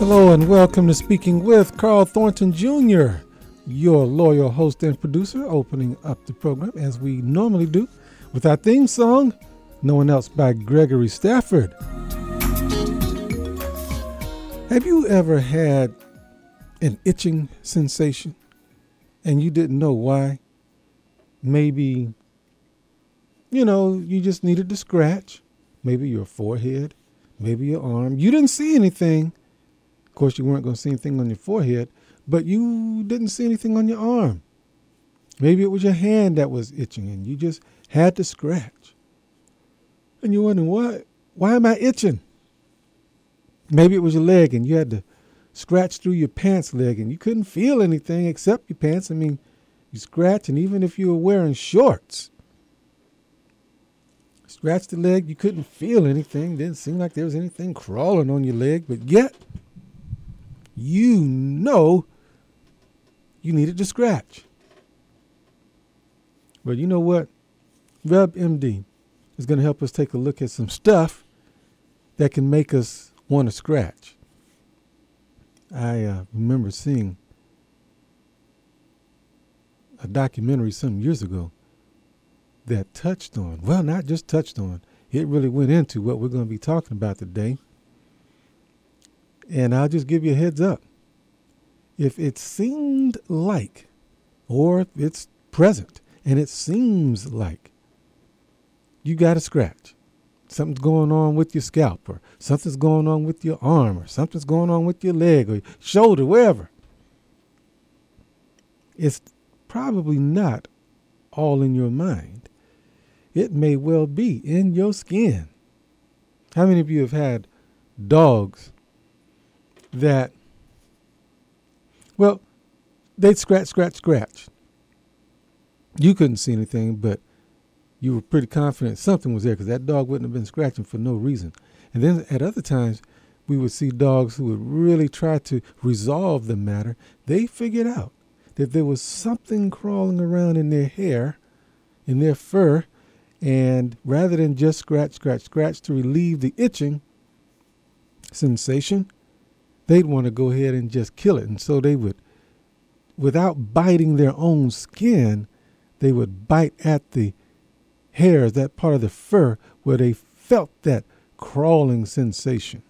Hello and welcome to Speaking with Carl Thornton Jr., your loyal host and producer, opening up the program as we normally do with our theme song, No One Else by Gregory Stafford. Have you ever had an itching sensation and you didn't know why? Maybe, you just needed to scratch, maybe your forehead, maybe your arm. You didn't see anything. Of course, you weren't going to see anything on your forehead, but you didn't see anything on your arm. Maybe it was your hand that was itching and you just had to scratch. And you're wondering, why am I itching? Maybe it was your leg and you had to scratch through your pants leg and you couldn't feel anything except your pants. You scratch, and even if you were wearing shorts, scratch the leg, you couldn't feel anything. Didn't seem like there was anything crawling on your leg, but yet you needed to scratch. But you know what? WebMD is going to help us take a look at some stuff that can make us want to scratch. I remember seeing a documentary some years ago that not just touched on, it really went into what we're going to be talking about today. And I'll just give you a heads up. If it seemed like, or if it's present and it seems like you got to scratch, something's going on with your scalp, or something's going on with your arm, or something's going on with your leg or your shoulder, wherever, it's probably not all in your mind. It may well be in your skin. How many of you have had dogs that, they'd scratch. You couldn't see anything, but you were pretty confident something was there because that dog wouldn't have been scratching for no reason. And then at other times, we would see dogs who would really try to resolve the matter. They figured out that there was something crawling around in their hair, in their fur, and rather than just scratch to relieve the itching sensation, they'd want to go ahead and just kill it. And so they would, without biting their own skin, they would bite at the hairs, that part of the fur where they felt that crawling sensation.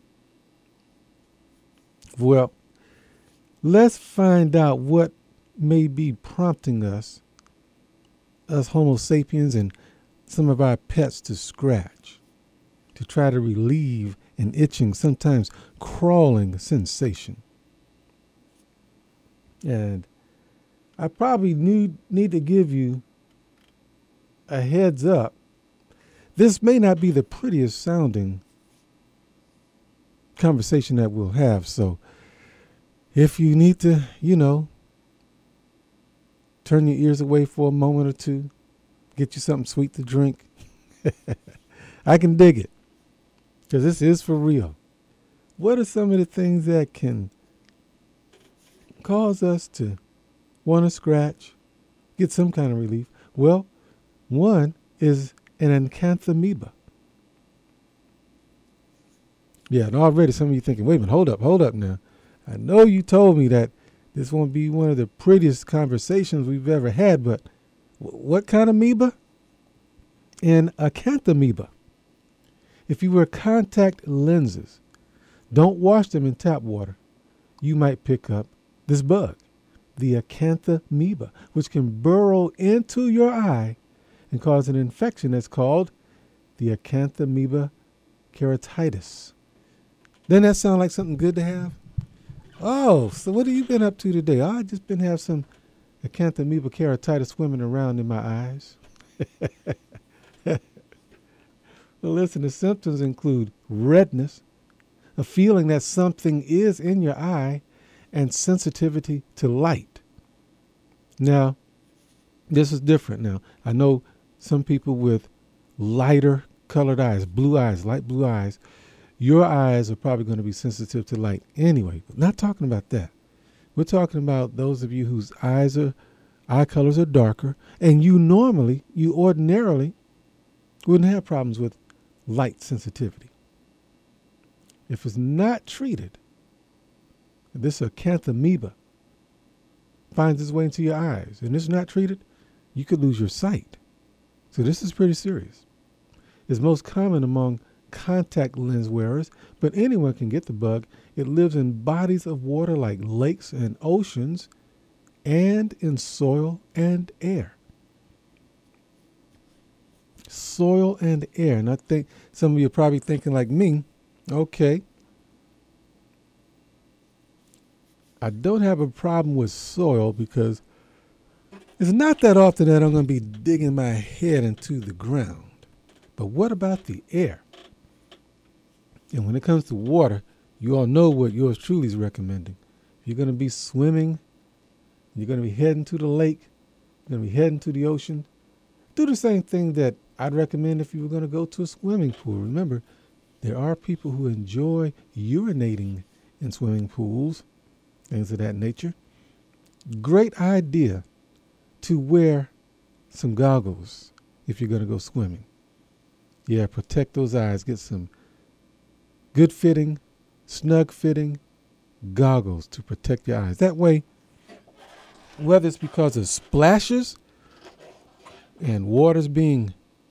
Well, let's find out what may be prompting us Homo sapiens and some of our pets to scratch, to try to relieve an itching, sometimes crawling sensation. And I probably need to give you a heads up. This may not be the prettiest sounding conversation that we'll have. So if you need to, turn your ears away for a moment or two, get you something sweet to drink, I can dig it. Because this is for real. What are some of the things that can cause us to want to scratch, get some kind of relief? Well, one is an acanthamoeba. Yeah, and already some of you thinking, wait a minute, hold up now. I know you told me that this won't be one of the prettiest conversations we've ever had, but what kind of amoeba? An acanthamoeba. If you wear contact lenses, don't wash them in tap water, you might pick up this bug, the acanthamoeba, which can burrow into your eye and cause an infection that's called the acanthamoeba keratitis. Doesn't that sound like something good to have? Oh, so what have you been up to today? Oh, I just been have some acanthamoeba keratitis swimming around in my eyes. Well, listen, the symptoms include redness, a feeling that something is in your eye, and sensitivity to light. Now, this is different now. I know some people with lighter colored eyes, blue eyes, light blue eyes, your eyes are probably going to be sensitive to light anyway. But not talking about that. We're talking about those of you whose eye colors are darker, and you ordinarily wouldn't have problems with light sensitivity. If it's not treated, this acanthamoeba finds its way into your eyes and it's not treated, you could lose your sight. So this is pretty serious. It's most common among contact lens wearers, but anyone can get the bug. It lives in bodies of water like lakes and oceans and in soil and air. Soil and air. And I think some of you are probably thinking like me, okay, I don't have a problem with soil because it's not that often that I'm going to be digging my head into the ground. But what about the air? And when it comes to water, you all know what yours truly is recommending. If you're going to be swimming, you're going to be heading to the lake, you're going to be heading to the ocean, do the same thing that I'd recommend if you were going to go to a swimming pool. Remember, there are people who enjoy urinating in swimming pools, things of that nature. Great idea to wear some goggles if you're going to go swimming. Yeah, protect those eyes. Get some good fitting, snug fitting goggles to protect your eyes. That way, whether it's because of splashes and water's being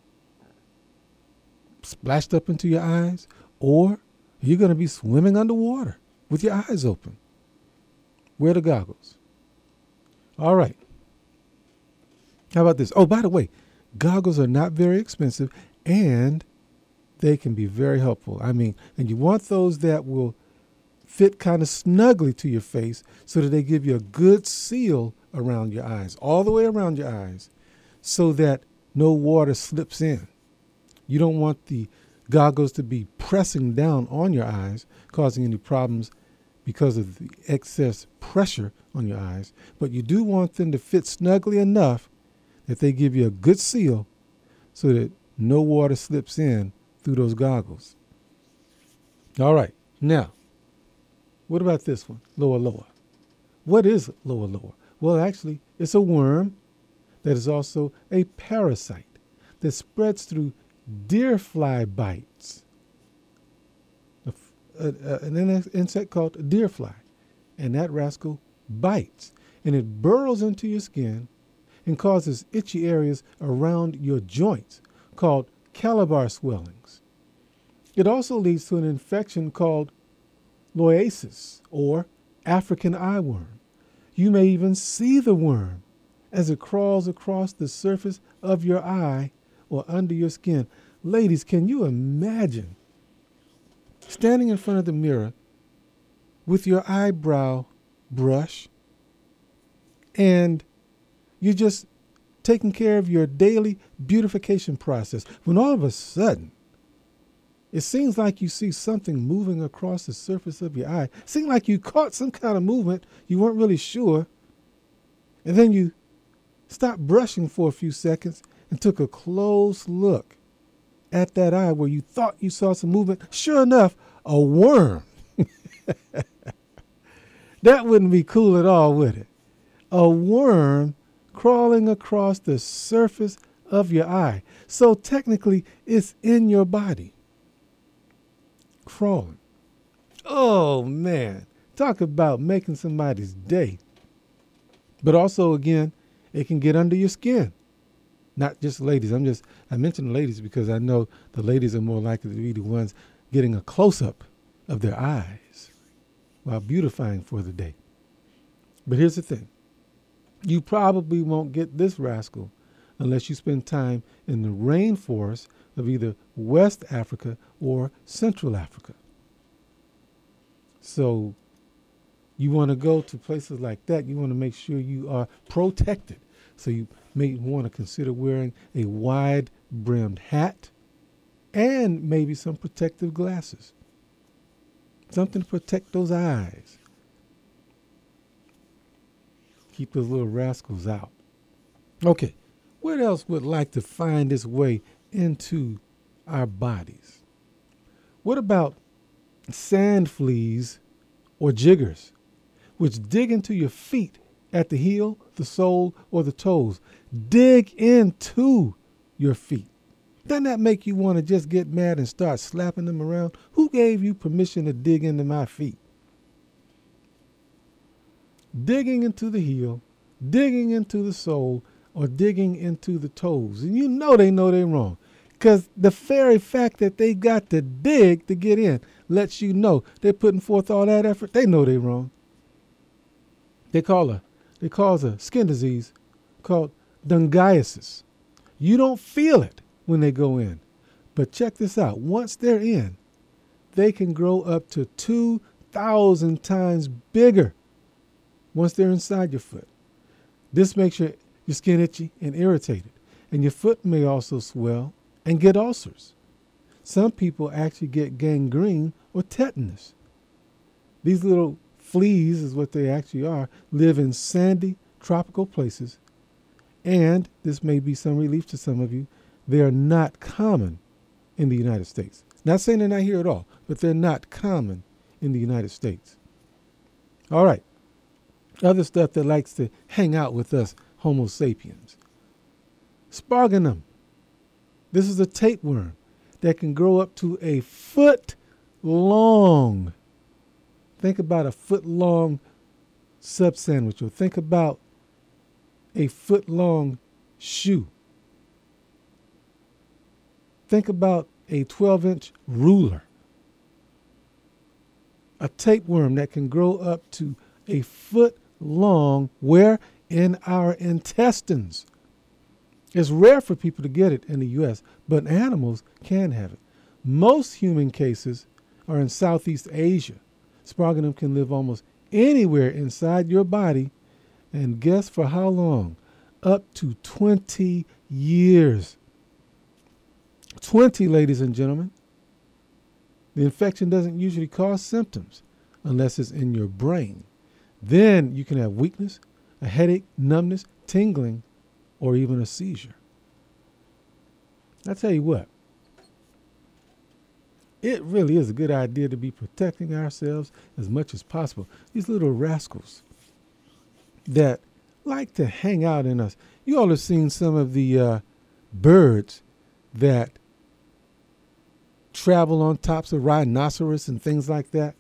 splashed up into your eyes, or you're going to be swimming underwater with your eyes open, wear the goggles. All right. How about this? Oh, by the way, goggles are not very expensive and they can be very helpful. I mean, and you want those that will fit kind of snugly to your face so that they give you a good seal around your eyes, all the way around your eyes, so that no water slips in. You don't want the goggles to be pressing down on your eyes, causing any problems because of the excess pressure on your eyes. But you do want them to fit snugly enough that they give you a good seal so that no water slips in through those goggles. All right. Now, what about this one? Loa loa. What is Loa loa? Well, actually, it's a worm that is also a parasite that spreads through deer fly bites. An insect called a deer fly. And that rascal bites. And it burrows into your skin and causes itchy areas around your joints called calabar swellings. It also leads to an infection called loiasis or African eyeworm. You may even see the worm as it crawls across the surface of your eye or under your skin. Ladies, can you imagine standing in front of the mirror with your eyebrow brush and you're just taking care of your daily beautification process when all of a sudden it seems like you see something moving across the surface of your eye. It seems like you caught some kind of movement. You weren't really sure. And then you stopped brushing for a few seconds and took a close look at that eye where you thought you saw some movement. Sure enough, a worm. That wouldn't be cool at all, would it? A worm crawling across the surface of your eye. So technically, it's in your body. Crawling. Oh, man. Talk about making somebody's day. But also, again, it can get under your skin. Not just ladies. I mention ladies because I know the ladies are more likely to be the ones getting a close-up of their eyes while beautifying for the day. But here's the thing. You probably won't get this rascal unless you spend time in the rainforest of either West Africa or Central Africa. So you want to go to places like that. You want to make sure you are protected. So you may want to consider wearing a wide-brimmed hat and maybe some protective glasses. Something to protect those eyes. Keep those little rascals out. Okay, what else would like to find its way into our bodies? What about sand fleas or jiggers, which dig into your feet at the heel, the sole, or the toes? Dig into your feet. Doesn't that make you want to just get mad and start slapping them around? Who gave you permission to dig into my feet? digging into the heel, digging into the sole, or digging into the toes. And you know they're wrong. Because the very fact that they got to dig to get in lets you know they're putting forth all that effort. They know they're wrong. They cause a skin disease called dungiasis. You don't feel it when they go in. But check this out. Once they're in, they can grow up to 2,000 times bigger once they're inside your foot. This makes your skin itchy and irritated. And your foot may also swell and get ulcers. Some people actually get gangrene or tetanus. These little fleas, is what they actually are, live in sandy, tropical places. And this may be some relief to some of you. They are not common in the United States. Not saying they're not here at all, but they're not common in the United States. All right. Other stuff that likes to hang out with us Homo sapiens. Sparganum. This is a tapeworm that can grow up to a foot long. Think about a foot long sub sandwich, or think about a foot long shoe. Think about a 12-inch ruler. A tapeworm that can grow up to a foot long, where? In our intestines. It's rare for people to get it in the U.S., but animals can have it. Most human cases are in Southeast Asia. Sparganum can live almost anywhere inside your body, and guess for how long? Up to 20 years. 20, ladies and gentlemen. The infection doesn't usually cause symptoms unless it's in your brain. Then you can have weakness, a headache, numbness, tingling, or even a seizure. I tell you what, it really is a good idea to be protecting ourselves as much as possible. These little rascals that like to hang out in us. You all have seen some of the birds that travel on tops of rhinoceros and things like that.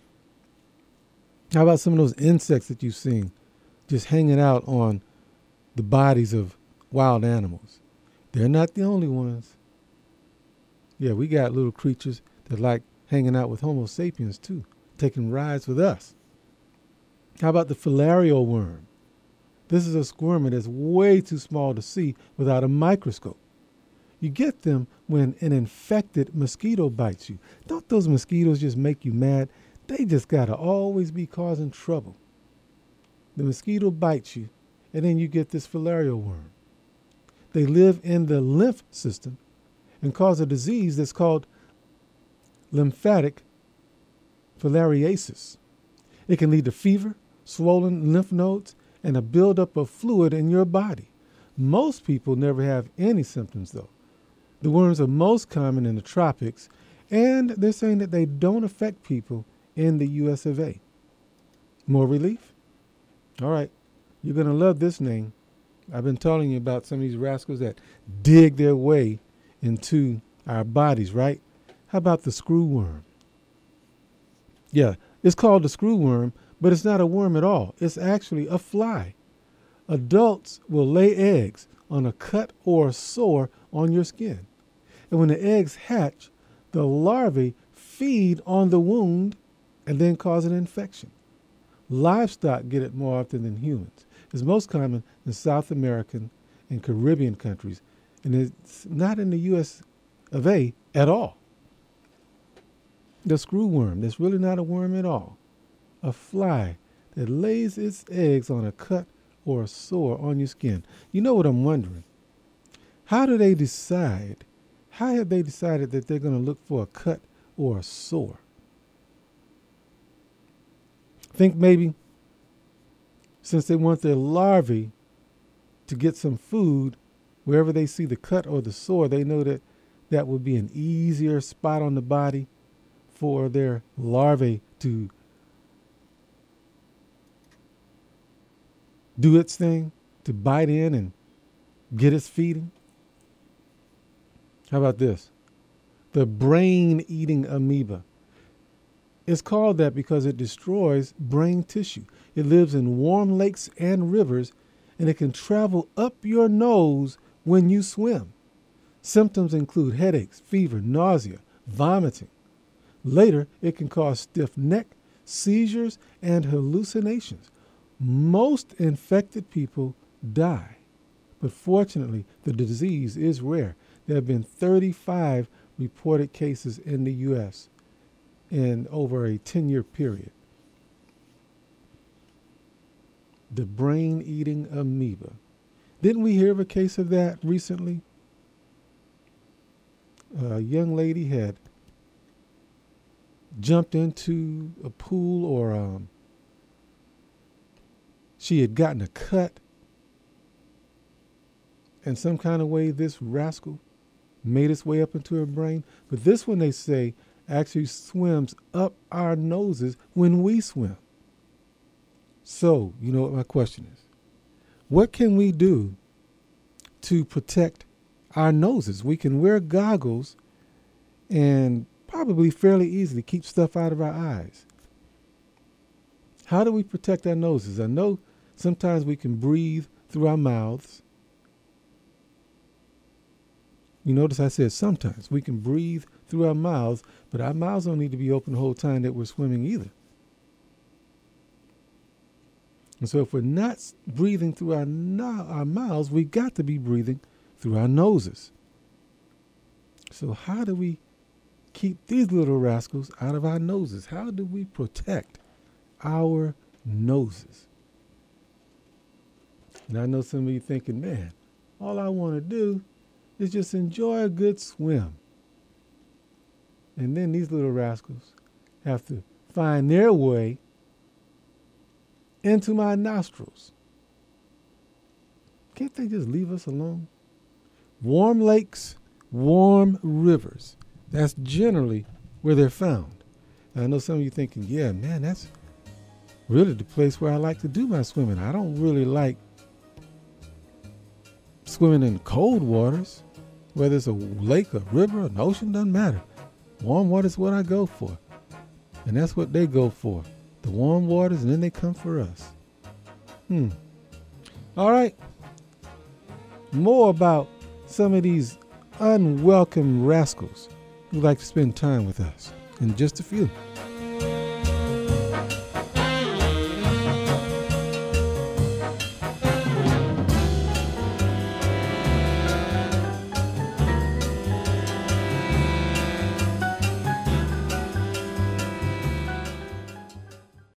How about some of those insects that you've seen just hanging out on the bodies of wild animals? They're not the only ones. Yeah, we got little creatures that like hanging out with Homo sapiens too, taking rides with us. How about the filarial worm? This is a squirmer that's way too small to see without a microscope. You get them when an infected mosquito bites you. Don't those mosquitoes just make you mad? They just got to always be causing trouble. The mosquito bites you, and then you get this filarial worm. They live in the lymph system and cause a disease that's called lymphatic filariasis. It can lead to fever, swollen lymph nodes, and a buildup of fluid in your body. Most people never have any symptoms, though. The worms are most common in the tropics, and they're saying that they don't affect people in the US of A. More relief? All right, you're going to love this name. I've been telling you about some of these rascals that dig their way into our bodies, right? How about the screwworm? Yeah, it's called the screwworm, but it's not a worm at all. It's actually a fly. Adults will lay eggs on a cut or a sore on your skin. And when the eggs hatch, the larvae feed on the wound and then cause an infection. Livestock get it more often than humans. It's most common in South American and Caribbean countries, and it's not in the US of A at all. The screwworm, that's really not a worm at all. A fly that lays its eggs on a cut or a sore on your skin. You know what I'm wondering? How have they decided that they're going to look for a cut or a sore? Think maybe since they want their larvae to get some food, wherever they see the cut or the sore, they know that that would be an easier spot on the body for their larvae to do its thing, to bite in and get its feeding. How about this? The brain-eating amoeba. It's called that because it destroys brain tissue. It lives in warm lakes and rivers, and it can travel up your nose when you swim. Symptoms include headaches, fever, nausea, vomiting. Later, it can cause stiff neck, seizures, and hallucinations. Most infected people die, but fortunately, the disease is rare. There have been 35 reported cases in the U.S. in over a 10-year period. The brain-eating amoeba. Didn't we hear of a case of that recently? A young lady had jumped into a pool, or she had gotten a cut, and some kind of way this rascal made its way up into her brain. But this one, they say, actually swims up our noses when we swim. So, you know what my question is? What can we do to protect our noses? We can wear goggles and probably fairly easily keep stuff out of our eyes. How do we protect our noses? I know sometimes we can breathe through our mouths. You notice I said sometimes we can breathe through our mouths, but our mouths don't need to be open the whole time that we're swimming either. And so if we're not breathing through our mouths, we've got to be breathing through our noses. So how do we keep these little rascals out of our noses? How do we protect our noses? And I know some of you thinking, man, all I want to do is just enjoy a good swim. And then these little rascals have to find their way into my nostrils. Can't they just leave us alone? Warm lakes, warm rivers. That's generally where they're found. And I know some of you thinking, yeah, man, that's really the place where I like to do my swimming. I don't really like swimming in cold waters, whether it's a lake, a river, an ocean, doesn't matter. Warm water is what I go for. And that's what they go for. The warm waters, and then they come for us. All right. More about some of these unwelcome rascals who like to spend time with us in just a few.